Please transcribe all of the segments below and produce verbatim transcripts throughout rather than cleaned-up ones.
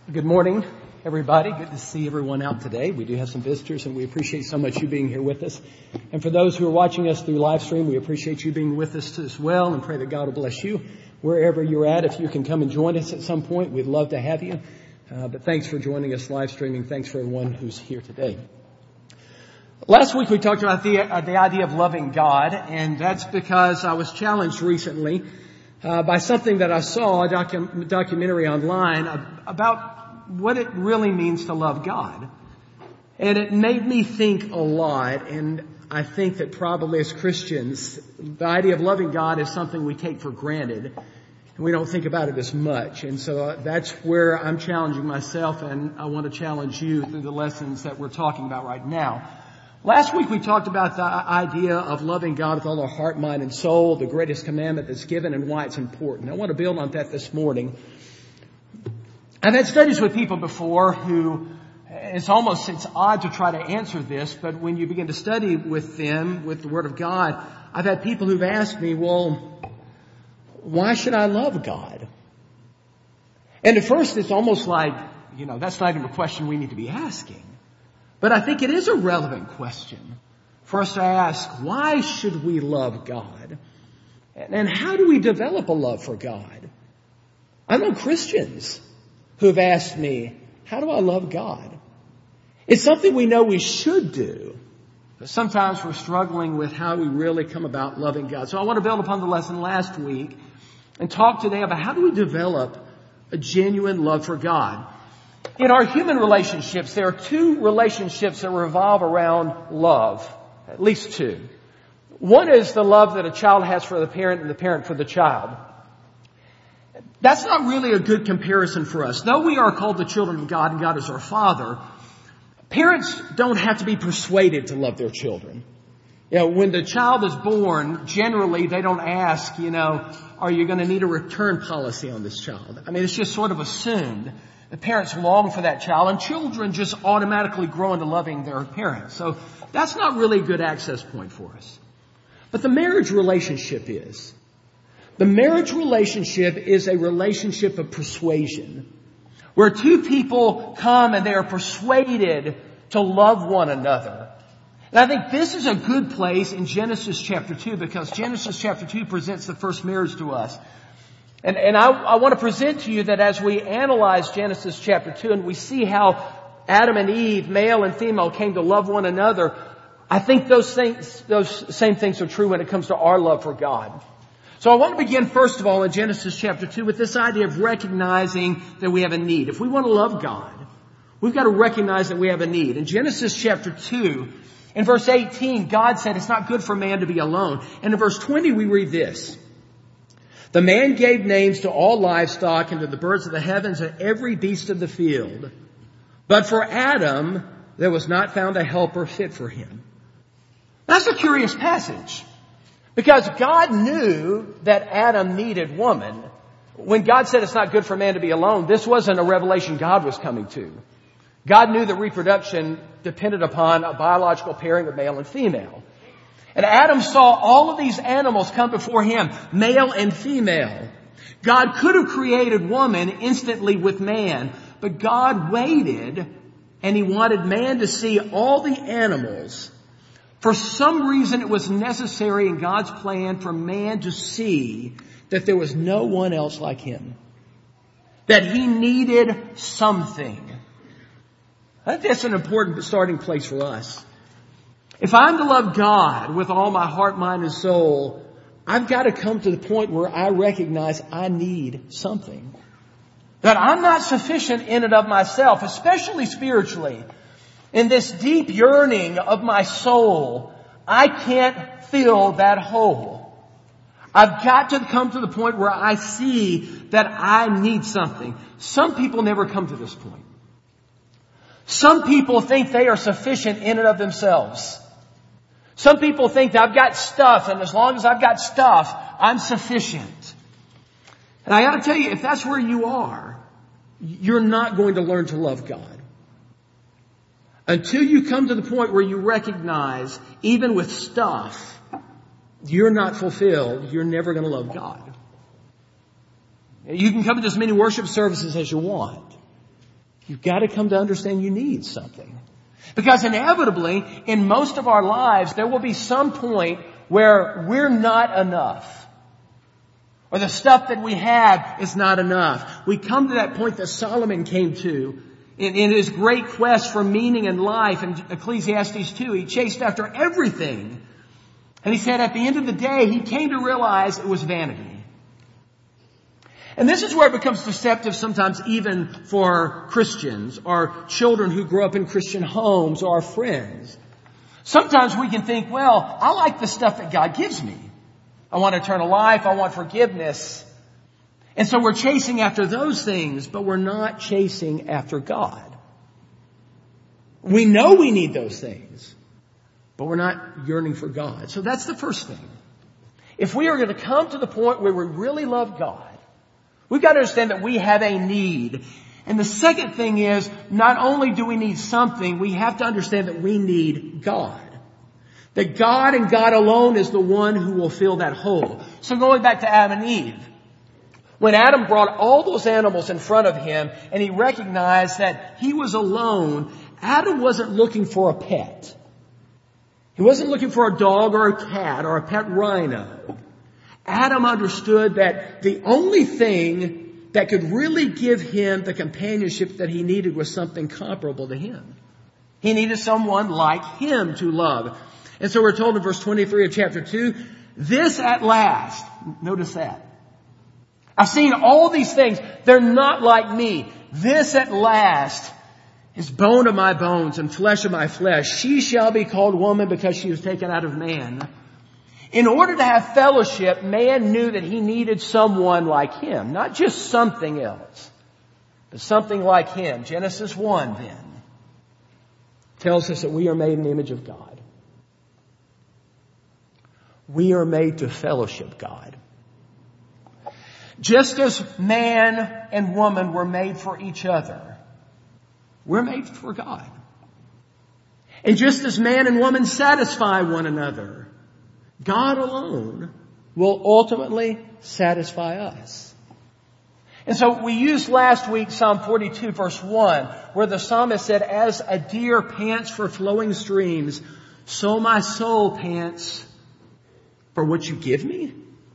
Good morning, everybody. Good to see everyone out today. We do have some visitors, and we appreciate so much you being here with us. And for those who are watching us through live stream, we appreciate you being with us as well, and pray that God will bless you wherever you're at. If you can come and join us at some point, we'd love to have you. Uh, but thanks for joining us live streaming. Thanks for everyone who's here today. Last week we talked about the uh, the idea of loving God, and that's because I was challenged recently uh, by something that I saw, a docu- documentary online about what it really means to love God. And it made me think a lot, and I think that probably as Christians, the idea of loving God is something we take for granted, and we don't think about it as much. And so uh, that's where I'm challenging myself, and I want to challenge you through the lessons that we're talking about right now. Last week we talked about the idea of loving God with all our heart, mind, and soul, the greatest commandment that's given, and why it's important. I want to build on that this morning. I've had studies with people before who, it's almost, it's odd to try to answer this, but when you begin to study with them, with the Word of God, I've had people who've asked me, well, why should I love God? And at first it's almost like, you know, that's not even a question we need to be asking. But I think it is a relevant question for us to ask, why should we love God? And how do we develop a love for God? I know Christians who have asked me, how do I love God? It's something we know we should do, but sometimes we're struggling with how we really come about loving God. So I want to build upon the lesson last week and talk today about how do we develop a genuine love for God. In our human relationships, there are two relationships that revolve around love, at least two. One is the love that a child has for the parent and the parent for the child. That's not really a good comparison for us. Though we are called the children of God and God is our Father, parents don't have to be persuaded to love their children. You know, when the child is born, generally they don't ask, you know, are you going to need a return policy on this child? I mean, it's just sort of assumed. The parents long for that child, and children just automatically grow into loving their parents. So that's not really a good access point for us. But the marriage relationship is. The marriage relationship is a relationship of persuasion, where two people come and they are persuaded to love one another. And I think this is a good place in Genesis chapter two, because Genesis chapter two presents the first marriage to us. And, and I, I want to present to you that as we analyze Genesis chapter two and we see how Adam and Eve, male and female, came to love one another, I think those things, those same things are true when it comes to our love for God. So I want to begin first of all in Genesis chapter two with this idea of recognizing that we have a need. If we want to love God, we've got to recognize that we have a need. In Genesis chapter two, in verse eighteen, God said it's not good for man to be alone. And in verse twenty we read this. The man gave names to all livestock and to the birds of the heavens and every beast of the field. But for Adam, there was not found a helper fit for him. That's a curious passage. Because God knew that Adam needed woman. When God said it's not good for man to be alone, this wasn't a revelation God was coming to. God knew that reproduction depended upon a biological pairing of male and female. And Adam saw all of these animals come before him, male and female. God could have created woman instantly with man, but God waited and He wanted man to see all the animals. For some reason it was necessary in God's plan for man to see that there was no one else like him. That he needed something. I think that's an important starting place for us. If I'm to love God with all my heart, mind, and soul, I've got to come to the point where I recognize I need something. That I'm not sufficient in and of myself, especially spiritually. In this deep yearning of my soul, I can't fill that hole. I've got to come to the point where I see that I need something. Some people never come to this point. Some people think they are sufficient in and of themselves. Some people think that I've got stuff, and as long as I've got stuff, I'm sufficient. And I got to tell you, if that's where you are, you're not going to learn to love God. Until you come to the point where you recognize, even with stuff, you're not fulfilled, you're never going to love God. You can come to as many worship services as you want. You've got to come to understand you need something. Because inevitably, in most of our lives, there will be some point where we're not enough. Or the stuff that we have is not enough. We come to that point that Solomon came to in, in his great quest for meaning in life. In Ecclesiastes two, he chased after everything. And he said at the end of the day, he came to realize it was vanity. And this is where it becomes deceptive sometimes even for Christians or children who grow up in Christian homes or our friends. Sometimes we can think, well, I like the stuff that God gives me. I want eternal life. I want forgiveness. And so we're chasing after those things, but we're not chasing after God. We know we need those things, but we're not yearning for God. So that's the first thing. If we are going to come to the point where we really love God, we've got to understand that we have a need. And the second thing is, not only do we need something, we have to understand that we need God. That God and God alone is the one who will fill that hole. So going back to Adam and Eve. When Adam brought all those animals in front of him and he recognized that he was alone, Adam wasn't looking for a pet. He wasn't looking for a dog or a cat or a pet rhino. Adam understood that the only thing that could really give him the companionship that he needed was something comparable to him. He needed someone like him to love. And so we're told in verse twenty-three of chapter two, this at last, notice that. I've seen all these things. They're not like me. This at last is bone of my bones and flesh of my flesh. She shall be called woman because she was taken out of man. In order to have fellowship, man knew that he needed someone like him. Not just something else, but something like him. Genesis one then tells us that we are made in the image of God. We are made to fellowship God. Just as man and woman were made for each other, we're made for God. And just as man and woman satisfy one another, God alone will ultimately satisfy us. And so we used last week Psalm forty-two verse one, where the psalmist said, as a deer pants for flowing streams, so my soul pants for what you give me.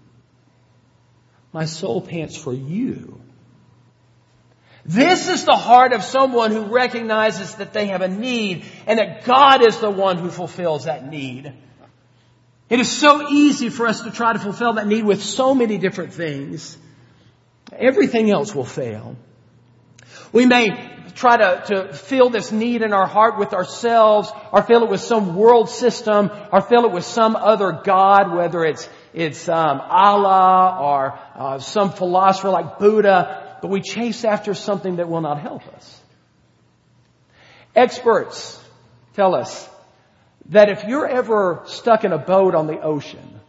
My soul pants for you. This is the heart of someone who recognizes that they have a need and that God is the one who fulfills that need. It is so easy for us to try to fulfill that need with so many different things. Everything else will fail. We may try to, to fill this need in our heart with ourselves, or fill it with some world system, or fill it with some other God, whether it's it's um, Allah or uh, some philosopher like Buddha, but we chase after something that will not help us. Experts tell us that if you're ever stuck in a boat on the ocean,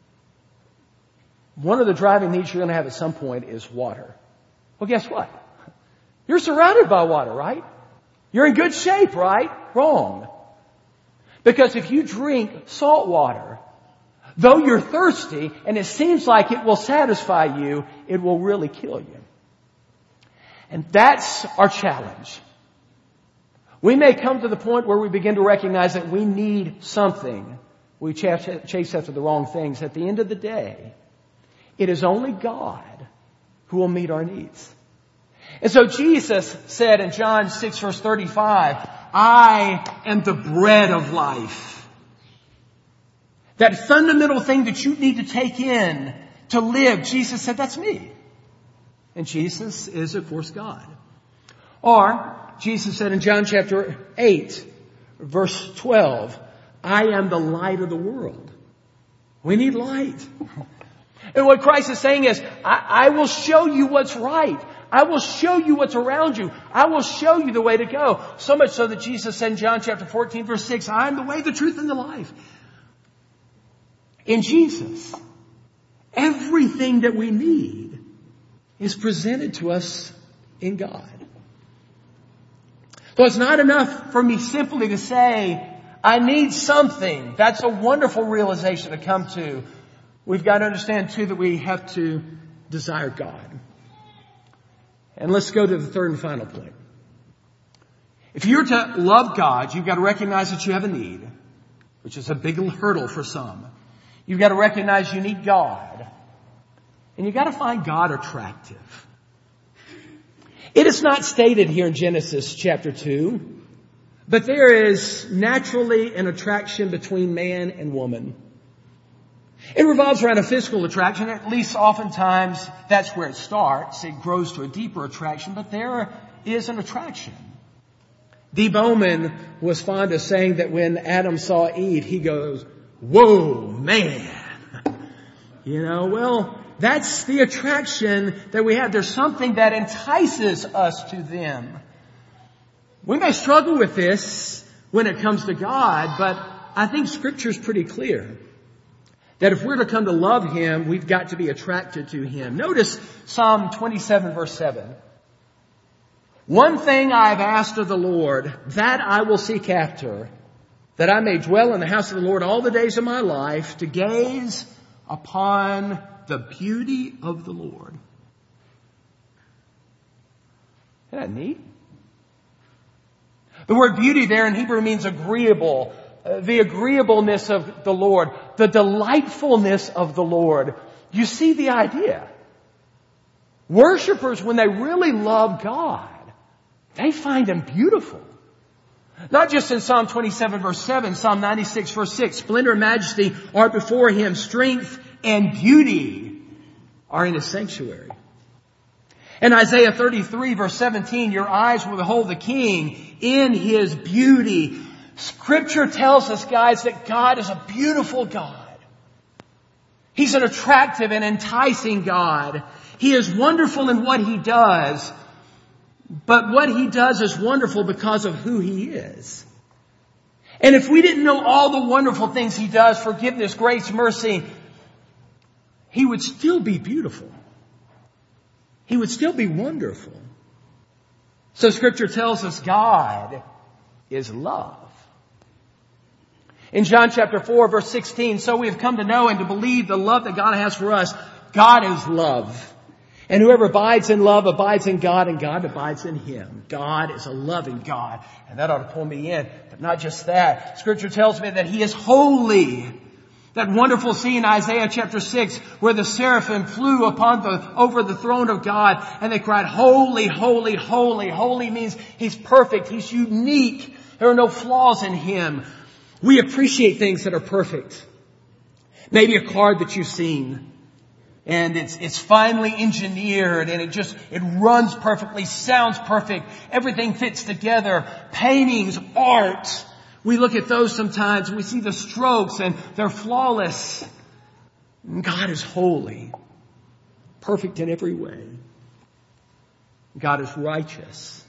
one of the driving needs you're going to have at some point is water. Well, guess what? You're surrounded by water, right? You're in good shape, right? Wrong. Because if you drink salt water, though you're thirsty and it seems like it will satisfy you, it will really kill you. And that's our challenge. We may come to the point where we begin to recognize that we need something. We chase after the wrong things. At the end of the day, it is only God who will meet our needs. And so Jesus said in John six verse thirty-five, I am the bread of life. That fundamental thing that you need to take in to live, Jesus said, that's me. And Jesus is, of course, God. Or, Jesus said in John chapter eight, verse twelve, I am the light of the world. We need light. And what Christ is saying is, I, I will show you what's right. I will show you what's around you. I will show you the way to go. So much so that Jesus said in John chapter fourteen, verse six, I am the way, the truth, and the life. In Jesus, everything that we need is presented to us in God. So it's not enough for me simply to say, I need something. That's a wonderful realization to come to. We've got to understand, too, that we have to desire God. And let's go to the third and final point. If you're to love God, you've got to recognize that you have a need, which is a big hurdle for some. You've got to recognize you need God. And you've got to find God attractive. It is not stated here in Genesis chapter two, but there is naturally an attraction between man and woman. It revolves around a physical attraction. At least oftentimes that's where it starts. It grows to a deeper attraction, but there is an attraction. Dee Bowman was fond of saying that when Adam saw Eve, he goes, "Whoa, man." You know, well, that's the attraction that we have. There's something that entices us to them. We may struggle with this when it comes to God, but I think Scripture's pretty clear that if we're to come to love Him, we've got to be attracted to Him. Notice Psalm twenty-seven verse seven. "One thing I have asked of the Lord, that I will seek after, that I may dwell in the house of the Lord all the days of my life, to gaze upon the beauty of the Lord." Isn't that neat? The word beauty there in Hebrew means agreeable. Uh, the agreeableness of the Lord. The delightfulness of the Lord. You see the idea. Worshippers, when they really love God, they find Him beautiful. Not just in Psalm twenty-seven verse seven, Psalm ninety-six verse six. "Splendor and majesty are before Him. Strength and beauty are in His sanctuary." In Isaiah thirty-three verse seventeen, "Your eyes will behold the King in His beauty." Scripture tells us, guys, that God is a beautiful God. He's an attractive and enticing God. He is wonderful in what He does. But what He does is wonderful because of who He is. And if we didn't know all the wonderful things He does, forgiveness, grace, mercy, He would still be beautiful. He would still be wonderful. So Scripture tells us God is love. In John chapter four verse sixteen, "So we have come to know and to believe the love that God has for us. God is love. And whoever abides in love abides in God, and God abides in him." God is a loving God. And that ought to pull me in. But not just that. Scripture tells me that He is holy. That wonderful scene in Isaiah chapter six where the seraphim flew upon the, over the throne of God and they cried, "Holy, holy, holy." Holy means He's perfect. He's unique. There are no flaws in Him. We appreciate things that are perfect. Maybe a card that you've seen and it's, it's finely engineered and it just, it runs perfectly, sounds perfect. Everything fits together. Paintings, art. We look at those sometimes and we see the strokes and they're flawless. God is holy. Perfect in every way. God is righteous.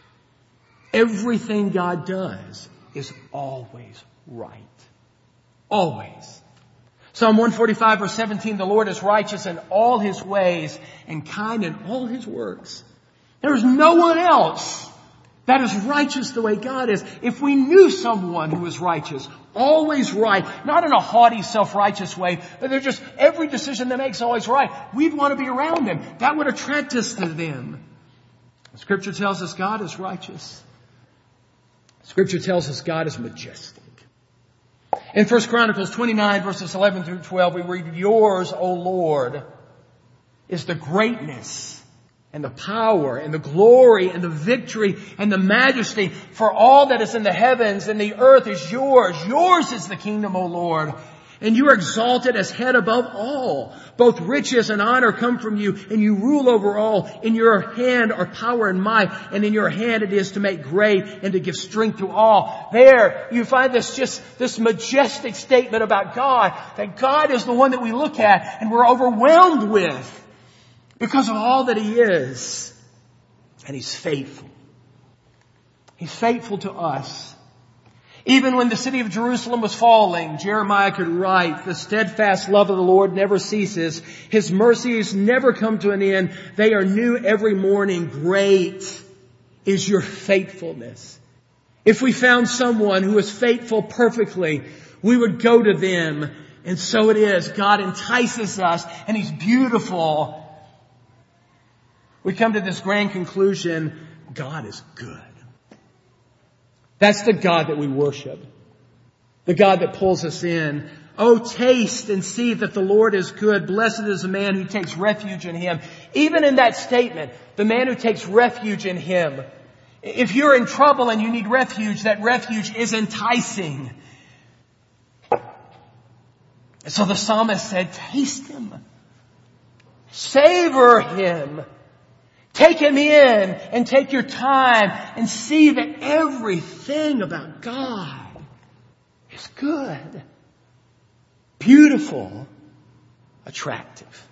Everything God does is always right. Always. Psalm one forty-five verse seventeen, "The Lord is righteous in all His ways and kind in all His works." There is no one else that is righteous the way God is. If we knew someone who is righteous, always right, not in a haughty, self-righteous way, but they're just, every decision they make is always right, we'd want to be around them. That would attract us to them. Scripture tells us God is righteous. Scripture tells us God is majestic. In First Chronicles twenty-nine verses eleven through twelve, we read, "Yours, O Lord, is the greatness and the power and the glory and the victory and the majesty, for all that is in the heavens and the earth is yours. Yours is the kingdom, O Lord. And you are exalted as head above all. Both riches and honor come from you, and you rule over all. In your hand are power and might, and in your hand it is to make great and to give strength to all." There you find this just this majestic statement about God, that God is the one that we look at and we're overwhelmed with because of all that He is. And He's faithful. He's faithful to us. Even when the city of Jerusalem was falling, Jeremiah could write, "The steadfast love of the Lord never ceases. His mercies never come to an end. They are new every morning. Great is your faithfulness." If we found someone who is faithful perfectly, we would go to them. And so it is. God entices us and He's beautiful. We come to this grand conclusion: God is good. That's the God that we worship. The God that pulls us in. Oh, taste and see that the Lord is good. Blessed is the man who takes refuge in Him. Even in that statement, the man who takes refuge in Him. If you're in trouble and you need refuge, that refuge is enticing. So the psalmist said, taste Him. Savor Him. Take Him in and take your time and see that everything about God is good, beautiful, attractive.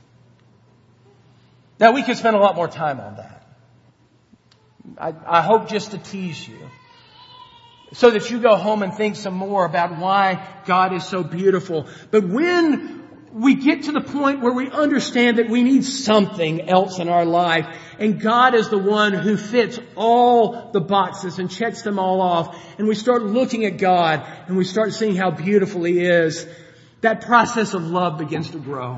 Now we could spend a lot more time on that. I, I hope just to tease you so that you go home and think some more about why God is so beautiful. But when we get to the point where we understand that we need something else in our life, and God is the one who fits all the boxes and checks them all off, and we start looking at God and we start seeing how beautiful He is, that process of love begins to grow.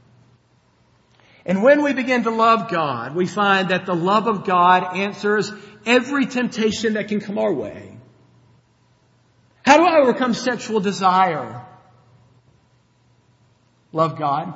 And when we begin to love God, we find that the love of God answers every temptation that can come our way. How do I overcome sexual desire? Love God.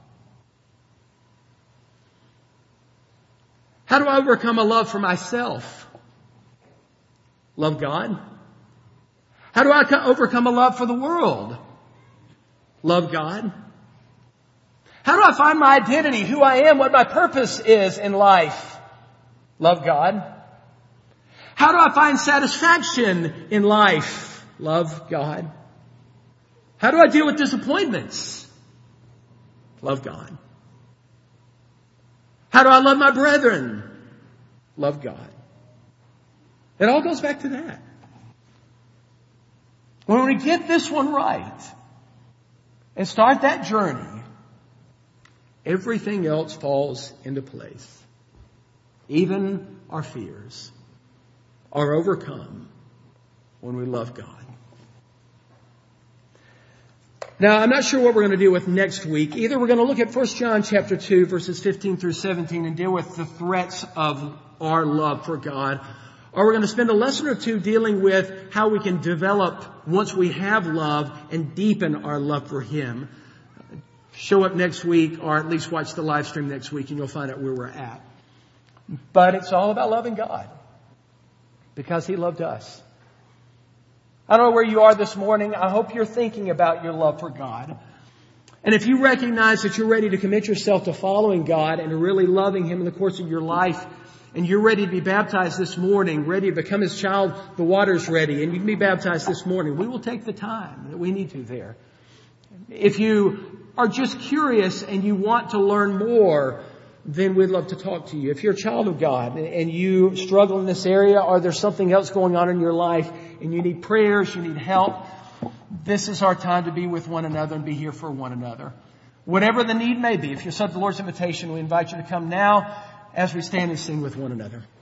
How do I overcome a love for myself? Love God. How do I overcome a love for the world? Love God. How do I find my identity, who I am, what my purpose is in life? Love God. How do I find satisfaction in life? Love God. How do I deal with disappointments? Love God. How do I love my brethren? Love God. It all goes back to that. When we get this one right and start that journey, everything else falls into place. Even our fears are overcome when we love God. Now, I'm not sure what we're going to deal with next week. Either we're going to look at First John chapter two, verses fifteen through seventeen, and deal with the threats of our love for God, or we're going to spend a lesson or two dealing with how we can develop, once we have love, and deepen our love for Him. Show up next week, or at least watch the live stream next week, and you'll find out where we're at. But it's all about loving God, because He loved us. I don't know where you are this morning. I hope you're thinking about your love for God. And if you recognize that you're ready to commit yourself to following God and really loving Him in the course of your life, and you're ready to be baptized this morning, ready to become His child, the water's ready, and you can be baptized this morning, we will take the time that we need to there. If you are just curious and you want to learn more, then we'd love to talk to you. If you're a child of God and you struggle in this area, or there's something else going on in your life and you need prayers, you need help, this is our time to be with one another and be here for one another. Whatever the need may be, if you accept the Lord's invitation, we invite you to come now as we stand and sing with one another.